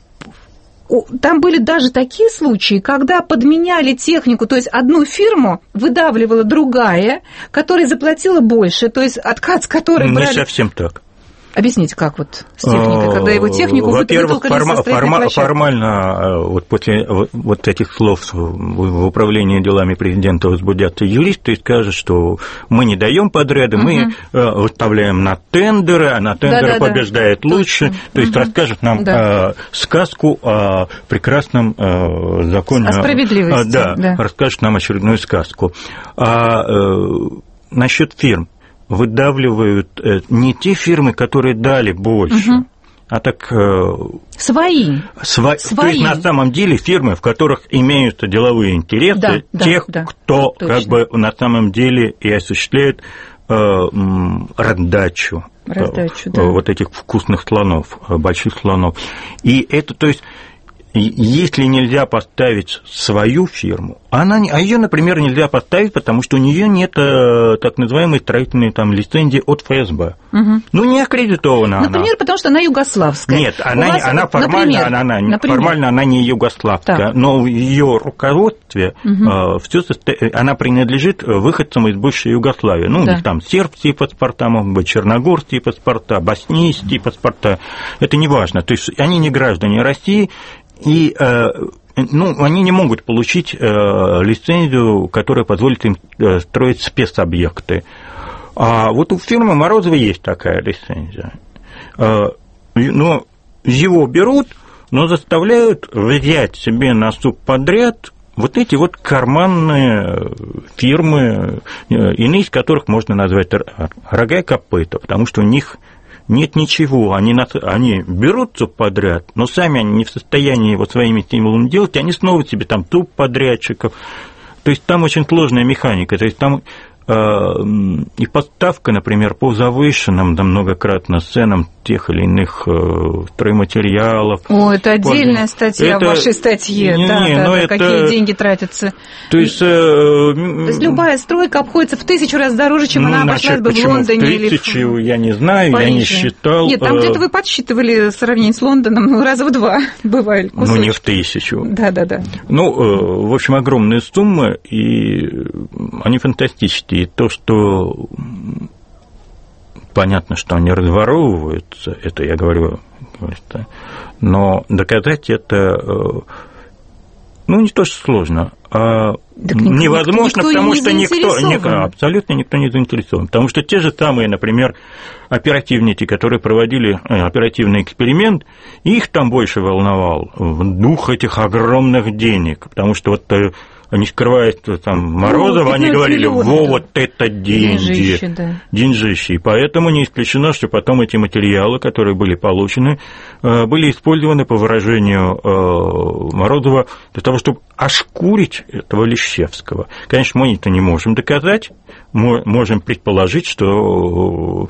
Там были даже такие случаи, когда подменяли технику, то есть одну фирму выдавливала другая, которая заплатила больше, то есть откат с которой Не брали... совсем так. Объясните, как вот с техникой, когда его технику Во-первых, вытолкали форма, со строительной форма, площадки? формально вот после вот этих слов в управлении делами президента возбудятся юристы и скажут, что мы не даем подряды, угу. мы выставляем на тендеры, а на тендеры да, да, побеждает да. лучше. Точно. То есть угу. расскажут нам да. сказку о прекрасном законе. О справедливости. Да, да. расскажут нам очередную сказку. А насчет фирм. Выдавливают не те фирмы, которые дали больше, угу. а так... Свои. Сва... Свои. То есть, на самом деле, фирмы, в которых имеются деловые интересы да, тех, да, кто да, как бы на самом деле и осуществляет э, раздачу, раздачу э, да. вот этих вкусных слонов, больших слонов. И это, то есть... если нельзя поставить свою фирму, она, а ее, например, нельзя поставить, потому что у нее нет так называемой строительной там, лицензии от эф эс бэ. Угу. Ну, не аккредитована например, она. Например, потому что она югославская. Нет, она, вас, она, формально, она, она, формально она не югославская, так. но в ее руководстве угу. э, всё состо... она принадлежит выходцам из бывшей Югославии. Ну, да. у них там сербские паспорта, могут быть черногорские паспорта, боснийские паспорта. Это не важно. То есть они не граждане России, и ну, они не могут получить лицензию, которая позволит им строить спецобъекты. А вот у фирмы Морозова есть такая лицензия. Но его берут, но заставляют взять себе на субподряд вот эти вот карманные фирмы, иные из которых можно назвать рога и копыта, потому что у них нет ничего, они, они берут субподряд, но сами они не в состоянии его своими стимулами делать, и они снова себе там субподрядчиков. То есть там очень сложная механика, то есть там и поставка, например, по завышенным, да, многократно ценам тех или иных стройматериалов. О, это отдельная под... статья это... в вашей статье, не, да, не, да, да это... какие деньги тратятся. То есть, и... То есть любая стройка обходится в тысячу раз дороже, чем ну, она обошлась бы в Лондоне в тысячу, или в... я не знаю, Париже. Я не считал. Нет, там где-то вы подсчитывали сравнение с Лондоном, ну, раза в два бывали кусочки. Ну, не в тысячу. Да, да, да. Ну, в общем, огромные суммы, и они фантастические. И то, что понятно, что они разворовываются, это я говорю, но доказать это, ну, не то, что сложно, а так невозможно, никто, никто потому что никто, никто, абсолютно никто не заинтересован. Потому что те же самые, например, оперативники, которые проводили оперативный эксперимент, их там больше волновал дух этих огромных денег, потому что вот они скрывают там Морозова, ну, они говорили, во, вот это деньги, деньжище, да. деньжище. И поэтому не исключено, что потом эти материалы, которые были получены, были использованы, по выражению Морозова, для того, чтобы ошкурить этого Лещевского. Конечно, мы это не можем доказать, мы можем предположить, что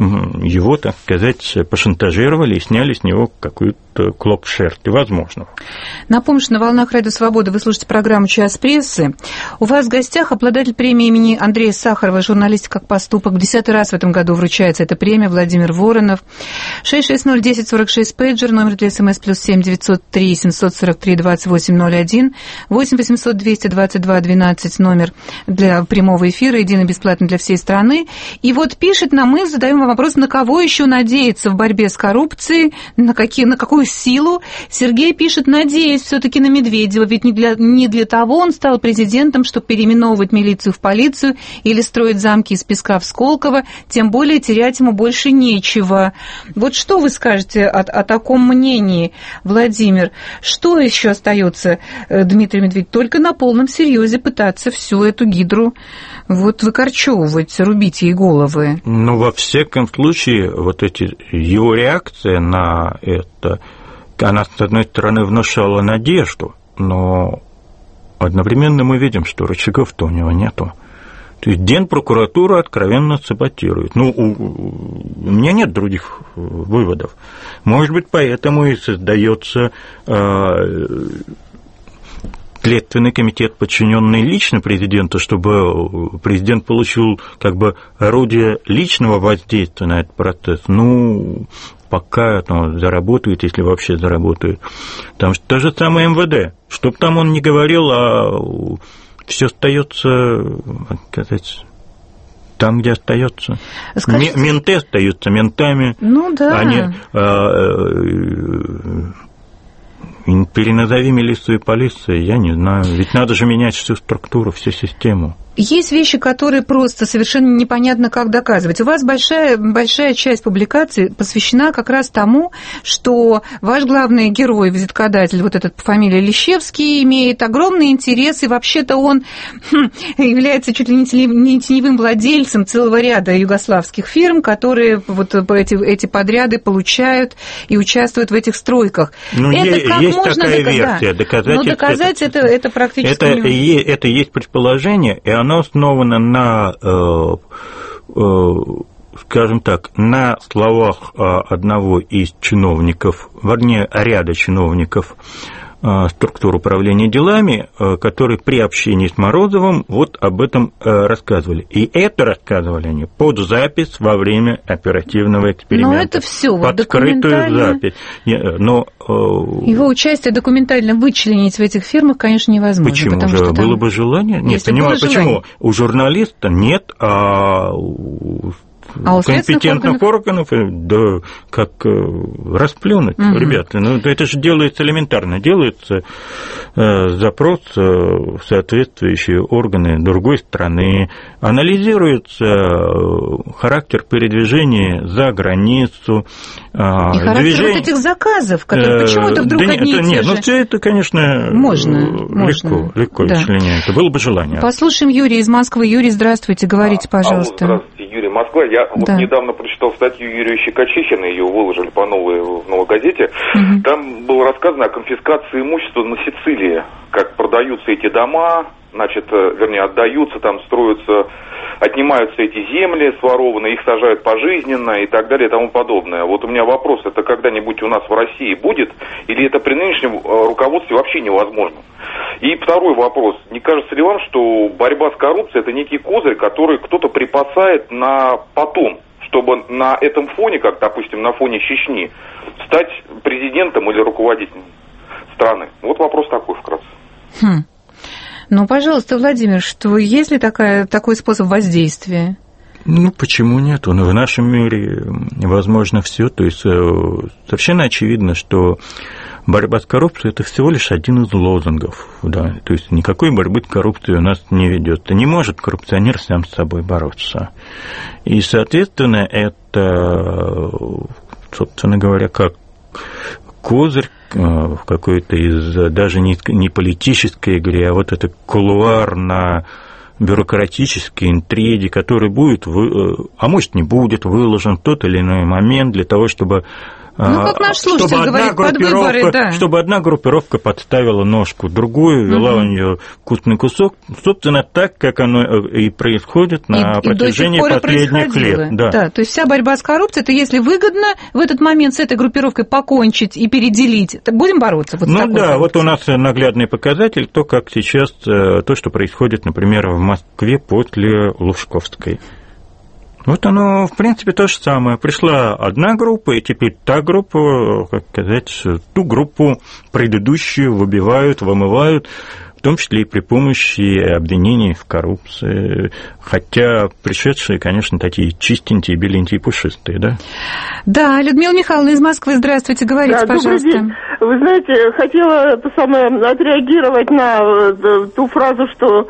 его, так сказать, пошантажировали и сняли с него какую-то клок шерсти, возможно. Напомню, что на волнах Радио Свобода вы слушаете программу «Час прессы». У вас в гостях обладатель премии имени Андрея Сахарова «Журналистика как поступок». В десятый раз в этом году вручается эта премия Владимир Воронов. шесть шесть ноль десять сорок шесть пейджер, номер для СМС плюс семь девятьсот три семьсот сорок три двадцать восемь ноль один, восемь восемьсот двести двадцать два двенадцать номер для прямого эфира, единый бесплатно для всей страны. И вот пишет нам, мы задаем вам вопрос, на кого еще надеяться в борьбе с коррупцией, на, какие, на какую силу. Сергей пишет, надеясь все-таки на Медведева, ведь не для, не для того он стал президентом, чтобы переименовывать милицию в полицию или строить замки из песка в Сколково, тем более терять ему больше нечего. Вот что вы скажете о, о таком мнении, Владимир? Что еще остается Дмитрию Медведеву? Только на полном серьезе пытаться всю эту гидру вот выкорчевывать, рубить ей головы. Ну, во всяком случае, вот эти его реакция на это, она, с одной стороны, внушала надежду, но одновременно мы видим, что рычагов-то у него нету. То есть Генпрокуратура откровенно саботирует. Ну, у, у меня нет других выводов. Может быть, поэтому и создается э, следственный комитет, подчиненный лично президенту, чтобы президент получил как бы орудие личного воздействия на этот процесс. Ну, пока это заработает, если вообще заработает. Потому что то же самое эм вэ дэ. Что бы там он ни говорил, а все остается, как сказать, там, где остается. Скажите... Менты остаются ментами. Ну да. Они... Переназови милицию и полицию, я не знаю. Ведь надо же менять всю структуру, всю систему. Есть вещи, которые просто совершенно непонятно, как доказывать. У вас большая, большая часть публикаций посвящена как раз тому, что ваш главный герой, визиткодатель, вот этот по фамилии Лещевский, имеет огромный интерес, и вообще-то он хм, является чуть ли не теневым владельцем целого ряда югославских фирм, которые вот эти, эти подряды получают и участвуют в этих стройках. Ну, это как есть можно такая доказать? версия. Доказать Но доказать это, это, это практически... Это, не... это есть предположение, и оно основано на, скажем так, на словах одного из чиновников, вернее, ряда чиновников структур управления делами, которые при общении с Морозовым вот об этом рассказывали. И это рассказывали они под запись во время оперативного эксперимента. Но это все под скрытую запись. Но, его участие документально вычленить в этих фирмах, конечно, невозможно. Почему же? Что было бы желание? Нет, понимаю, почему? Желание. У журналиста нет, а у А у компетентных органов, да, как расплюнуть, угу. Ребята, ну это же делается элементарно, делается э, запрос в соответствующие органы другой страны, анализируется характер передвижения за границу. И характер движение... вот этих заказов, которые э, почему-то вдруг да одни нет, и те нет, же. Ну все это, конечно, можно, легко, можно. легко да. вычленяется, было бы желание. Послушаем Юрия из Москвы. Юрий, здравствуйте, говорите, пожалуйста. Алло, здравствуйте, Юрий, Москва. Я вот да. недавно прочитал статью Юрия Щекочихина, ее выложили по новой, в «Новой газете». Угу. Там было рассказано о конфискации имущества на Сицилии, как продаются эти дома, значит, вернее, отдаются, там строятся, отнимаются эти земли сворованные, их сажают пожизненно и так далее и тому подобное. Вот у меня вопрос, это когда-нибудь у нас в России будет, или это при нынешнем руководстве вообще невозможно? И второй вопрос, не кажется ли вам, что борьба с коррупцией – это некий козырь, который кто-то припасает на потом, чтобы на этом фоне, как, допустим, на фоне Чечни, стать президентом или руководителем страны? Вот вопрос такой вкратце. Хм. Ну, пожалуйста, Владимир, что есть ли такая, такой способ воздействия? Ну, почему нет? В нашем мире возможно все. То есть совершенно очевидно, что борьба с коррупцией – это всего лишь один из лозунгов. Да? То есть никакой борьбы с коррупцией у нас не ведется. Не может коррупционер сам с собой бороться. И, соответственно, это, собственно говоря, как козырь в какой-то из, даже не, не политической игре, а вот это кулуарно бюрократические интриги, который будет, а может не будет выложен в тот или иной момент для того, чтобы Ну, как наш слушатель говорит, под выборы, да. Чтобы одна группировка подставила ножку другую, вела угу. у нее вкусный кусок, собственно, так, как оно и происходит на и, протяжении и последних лет. Да. да, то есть вся борьба с коррупцией, это если выгодно в этот момент с этой группировкой покончить и переделить, то будем бороться. Вот ну да, вот у нас наглядный показатель, то, как сейчас, то, что происходит, например, в Москве после Лужковской. Вот оно, в принципе, то же самое. Пришла одна группа, и теперь та группа, как сказать, ту группу предыдущую выбивают, вымывают, в том числе и при помощи обвинений в коррупции. Хотя пришедшие, конечно, такие чистенькие, беленькие, пушистые, да? Да, Людмила Михайловна из Москвы, здравствуйте, говорите, да, пожалуйста. Добрый день. Вы знаете, хотела это самое, отреагировать на ту фразу, что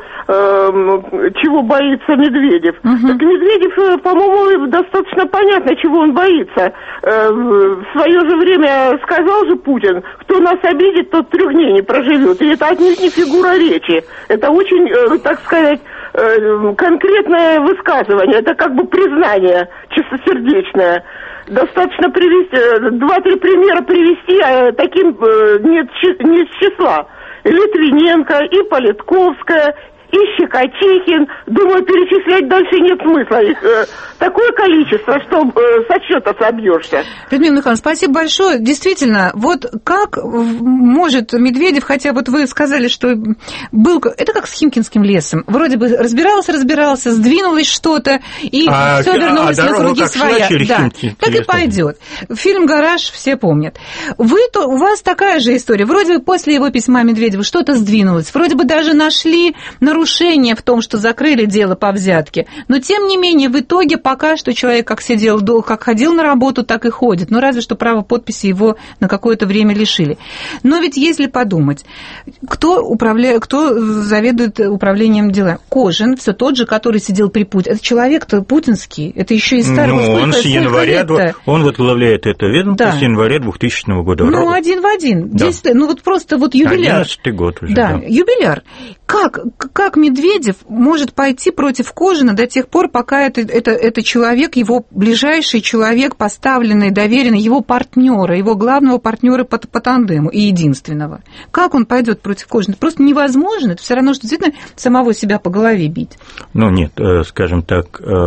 э, чего боится Медведев. Угу. Так Медведев, по-моему, достаточно понятно, чего он боится. Э, в свое же время сказал же Путин, кто нас обидит, тот трех дней не проживет. И это отнюдь не фигура речи. Это очень, э, так сказать, э, конкретное высказывание. Это как бы признание чистосердечное. Достаточно привести, два-три примера привести, а таким нет, не из числа. Литвиненко, и Политковская, и Щекочихин. Думаю, перечислять дальше нет смысла. Их э, такое количество, что э, со счета собьешься. Людмила Михайловна, спасибо большое. Действительно, вот как может Медведев, хотя вот вы сказали, что был... Это как с Химкинским лесом. Вроде бы разбирался, разбирался, сдвинулось что-то, и а, все вернулось а на круги своя. Да, так и пойдет. Фильм «Гараж» все помнят. Вы, то, у вас такая же история. Вроде бы после его письма Медведеву что-то сдвинулось. Вроде бы даже нашли нарушение в том, что закрыли дело по взятке. Но, тем не менее, в итоге пока что человек как сидел, как ходил на работу, так и ходит. Ну, разве что право подписи его на какое-то время лишили. Но ведь если подумать, кто, управля... кто заведует управлением делами? Кожин, все тот же, который сидел при Путине. Это человек-то путинский. Это еще из старого. Ну, он с января, он возглавляет это ведомство, да, с января двухтысячного года. Ну, один в один. Да. десять, ну, вот просто вот юбиляр. одиннадцатый год уже. Да, да. юбиляр. Как, как Медведев может пойти против Кожина до тех пор, пока это, это, это человек, его ближайший человек, поставленный, доверенный, его партнера, его главного партнера по, по тандему и единственного? Как он пойдет против Кожина? Просто невозможно. Это все равно, что действительно самого себя по голове бить. Ну, нет, скажем так,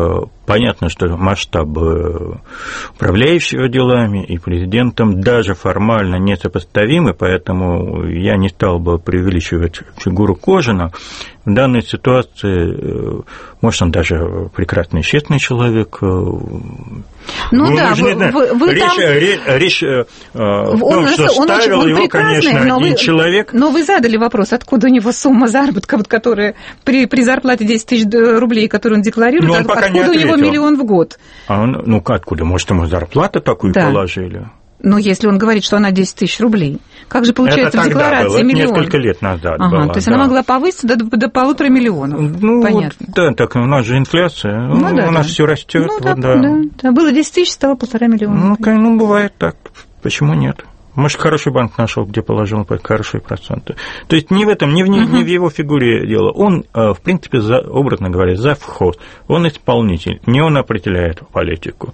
понятно, что масштаб управляющего делами и президентом даже формально несопоставимы, поэтому я не стал бы преувеличивать фигуру Кожина. В данной ситуации, может, он даже прекрасный, честный человек. Ну, ну да, вы, вы, вы речь, там... речь, речь он, ну, что он ставил очень, он его, конечно, один вы, человек. Но вы задали вопрос, откуда у него сумма заработка, вот, которая при, при зарплате десять тысяч рублей, которую он декларирует, он откуда у него миллион в год? А он, ну, откуда? Может, ему зарплату такую да. положили? Ну, если он говорит, что она десять тысяч рублей, как же получается это в декларации было, миллион? Это несколько лет назад ага, было. То есть да. она могла повыситься до, до полутора миллионов. Ну, понятно. Вот, да, так у нас же инфляция, ну, да, у нас да. все растет. Ну, вот, так, да. Да, да. Было десять тысяч, стало полтора миллиона. Ну, ну, бывает так. Почему нет? Может, хороший банк нашел, где положил хорошие проценты. То есть не в этом, не в, не, uh-huh. не в его фигуре дело. Он, в принципе, за, образно говоря, завхоз. Он исполнитель, не он определяет политику.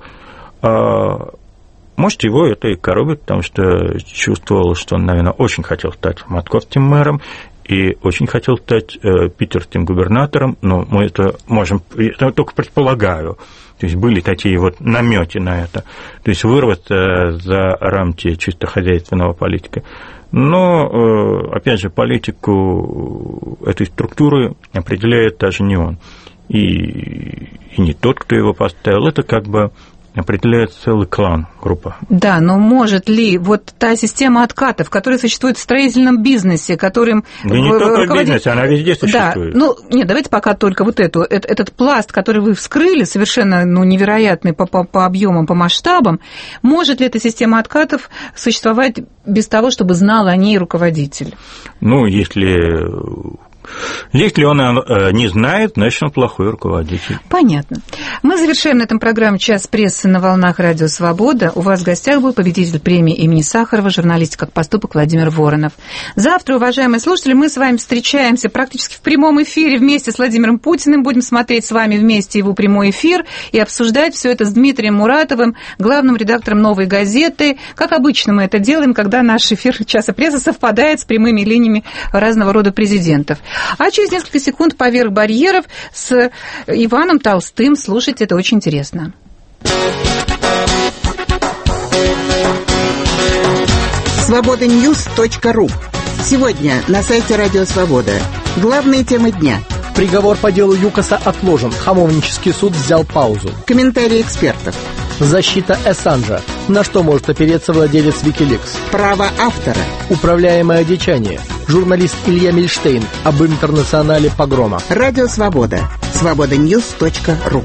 Может, его это и коробит, потому что чувствовал, что он, наверное, очень хотел стать московским мэром и очень хотел стать э, питерским губернатором, но мы это можем, это только предполагаю. То есть были такие вот намеки на это. То есть вырваться за рамки чисто хозяйственного политика. Но, э, опять же, политику этой структуры определяет даже не он. И, и не тот, кто его поставил. Это как бы определяет целый клан, группа. Да, но может ли вот та система откатов, которая существует в строительном бизнесе, которым... Да не только в бизнесе, она везде существует. Да, ну, нет, давайте пока только вот эту, этот пласт, который вы вскрыли, совершенно ну, невероятный по, по, по объемам, по масштабам, может ли эта система откатов существовать без того, чтобы знал о ней руководитель? Ну, если... Если он не знает, значит, он плохой руководитель. Понятно. Мы завершаем на этом программу «Час прессы» на волнах Радио Свобода. У вас в гостях был победитель премии имени Сахарова, журналист «Как поступок» Владимир Воронов. Завтра, уважаемые слушатели, мы с вами встречаемся практически в прямом эфире вместе с Владимиром Путиным. Будем смотреть с вами вместе его прямой эфир и обсуждать все это с Дмитрием Муратовым, главным редактором «Новой газеты». Как обычно мы это делаем, когда наш эфир «Часа прессы» совпадает с прямыми линиями разного рода президентов. А через несколько секунд «Поверх барьеров» с Иваном Толстым. Слушайте, это очень интересно. свобода ньюс точка ру. Сегодня на сайте Радио Свобода. Главные темы дня. Приговор по делу ЮКОСа отложен. Хамовнический суд взял паузу. Комментарии экспертов. Защита Ассанжа. На что может опереться владелец Wikileaks? Право автора. Управляемое одичание. Журналист Илья Мильштейн об интернационале погрома. Радио Свобода. свобода ньюс точка ру.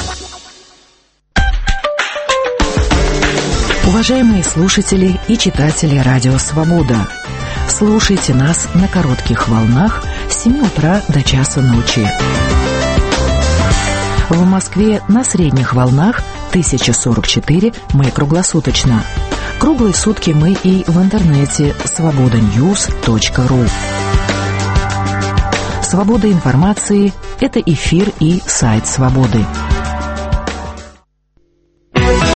Уважаемые слушатели и читатели Радио Свобода, слушайте нас на коротких волнах с семи утра до часа ночи. В Москве на средних волнах тысяча сорок четыре, мы круглосуточно. Круглые сутки мы и в интернете свобода ньюс точка ру. Свобода информации – это эфир и сайт Свободы.